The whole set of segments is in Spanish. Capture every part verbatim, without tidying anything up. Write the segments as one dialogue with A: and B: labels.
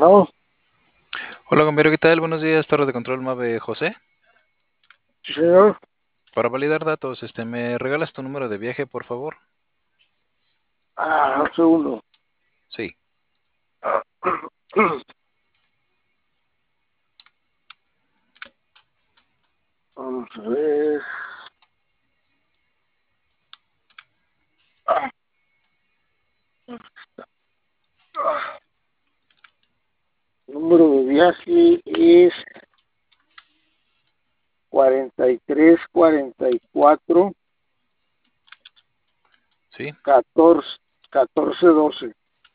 A: Bueno,
B: Hola, compañero, ¿qué tal? Buenos días, Torre de Control Mave José.
A: sí, señor.
B: Para validar datos, este, ¿me regalas tu número de viaje, por favor?
A: Ah, un segundo.
B: Sí.
A: Vamos a ver. Ah, ah. Número de viaje es cuarenta y tres, cuarenta y cuatro,
B: Sí.
A: catorce, catorce, doce.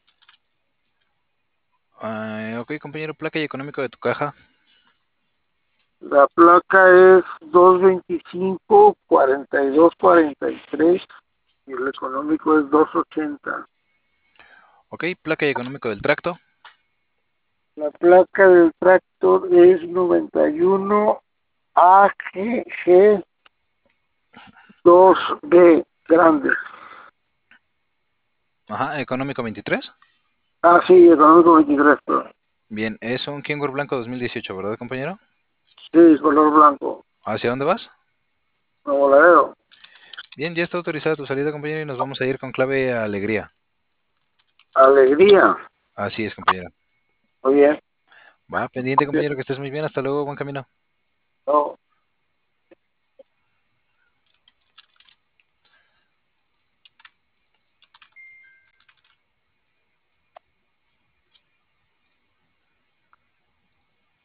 B: Ah, ok, compañero, placa y económico de tu caja.
A: La placa es doscientos veinticinco, cuarenta y dos, cuarenta y tres y el económico es doscientos ochenta.
B: Ok, placa y económico del tracto.
A: La placa del tractor es noventa y uno A G G dos B, grande.
B: Ajá, económico veintitrés.
A: Ah, sí, económico veintitrés, pero
B: Bien, es un Kenworth blanco dos mil dieciocho, ¿verdad, compañero?
A: sí, color blanco.
B: ¿Hacia dónde vas?
A: Nuevo Laredo.
B: Bien, ya está autorizada tu salida, compañero, y nos vamos a ir con clave alegría.
A: Alegría.
B: Así es, compañero.
A: Muy bien.
B: Va, pendiente, compañero, que estés muy bien. Hasta luego, buen camino.
A: No.